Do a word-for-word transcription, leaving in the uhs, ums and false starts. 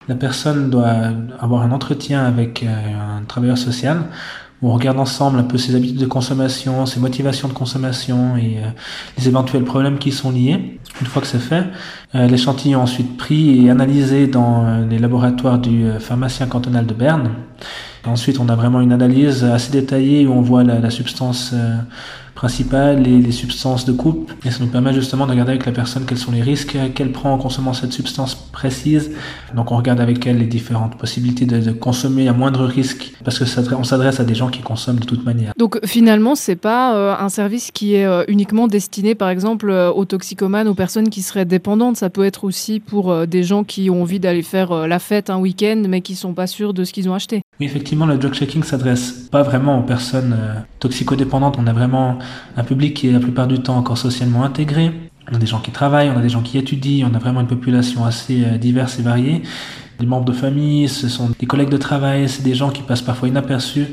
La personne doit avoir un entretien avec un travailleur social où on regarde ensemble un peu ses habitudes de consommation, ses motivations de consommation et euh, les éventuels problèmes qui y sont liés. Une fois que c'est fait, euh, l'échantillon est ensuite pris et analysé dans euh, les laboratoires du euh, pharmacien cantonal de Berne. Ensuite, on a vraiment une analyse assez détaillée où on voit la, la substance euh, principale et les substances de coupe. Et ça nous permet justement de regarder avec la personne quels sont les risques qu'elle prend en consommant cette substance précise. Donc on regarde avec elle les différentes possibilités de, de consommer à moindre risque parce que ça, on s'adresse à des gens qui consomment de toute manière. Donc finalement, c'est pas euh, un service qui est euh, uniquement destiné par exemple euh, aux toxicomanes, aux personnes qui seraient dépendantes. Ça peut être aussi pour euh, des gens qui ont envie d'aller faire euh, la fête un week-end mais qui sont pas sûrs de ce qu'ils ont acheté. Oui, effectivement, le drug checking s'adresse pas vraiment aux personnes euh, toxicodépendantes. On a vraiment un public qui est la plupart du temps encore socialement intégré. On a des gens qui travaillent, on a des gens qui étudient, on a vraiment une population assez euh, diverse et variée. Les membres de famille, ce sont des collègues de travail, c'est des gens qui passent parfois inaperçus.